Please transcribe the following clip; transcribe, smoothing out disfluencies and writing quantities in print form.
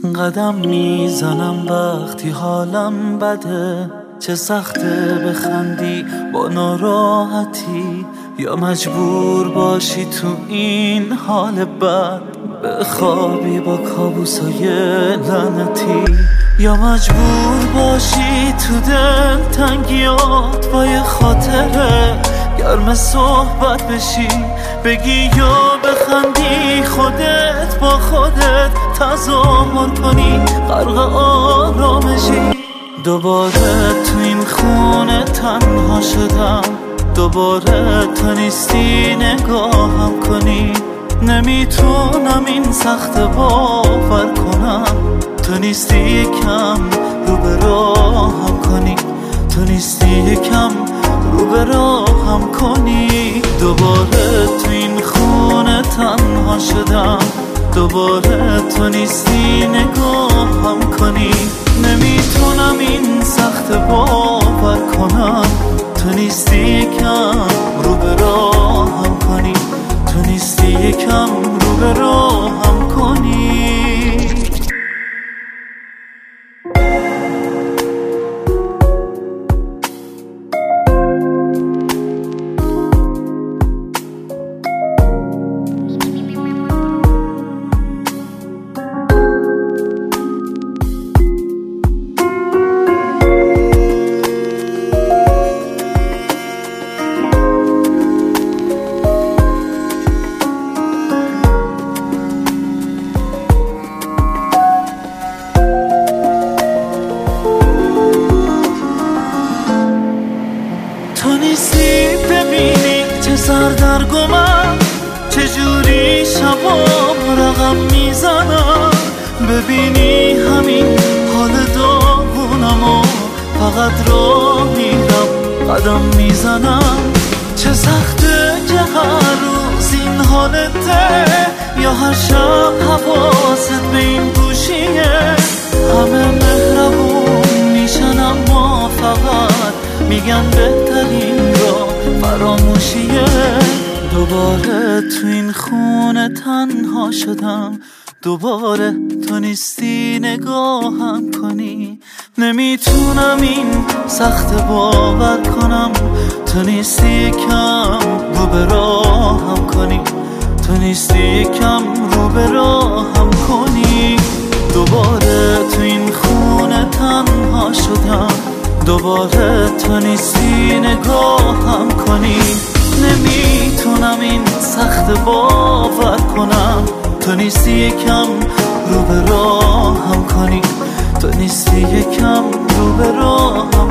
قدم میزنم وقتی حالم بده، چه سخته بخندی با ناراحتی، یا مجبور باشی تو این حال بد بخوابی با کابوسای لعنتی، یا مجبور باشی تو دل تنگیات با یه خاطره گرم صحبت بشی، بگی یا بخندی خودت با خودت تظاهر کنی غرق آرامشی. دوباره تو این خونه تنها شدم، دوباره تو نیستی نگاهم کنی، نمیتونم این سخت باور کنم، تو نیستی یکم رو به راهم کنی، تو نیستی یکم رو به راهم کنی. دوباره تو این خونه تنها شدم، دوباره تو نیستی نگاهم کنی، نمیتونم این سخت باور کنم، تو نیستی یکم رو به راهم کنی، تو نیستی یکم رو به راهم کنی. تو نیستی ببینی چه سردرگمم، چجوری شبام رقم میزنم، ببینی همین حال داغونم و فقط راه میرم قدم میزنم. چه سخته که هر روز این حالته، یا هر شب حواست به این گوشیه، همه مهربون میشن اما فقط میگن بهترین را فراموشیه. دوباره تو این خونه تنها شدم، دوباره تو نیستی نگاهم کنی، نمیتونم این سخت باور کنم، تو نیستی کم رو به راهم کنی، تو نیستی کم رو به راهم کنی. دوباره تو این خونه تنها شدم، دوباره تو نیستی نگاهم کنی، نمیتونم این سخت باور کنم، تو نیستی یکم رو به راهم کنی، تو نیستی یکم رو به راهم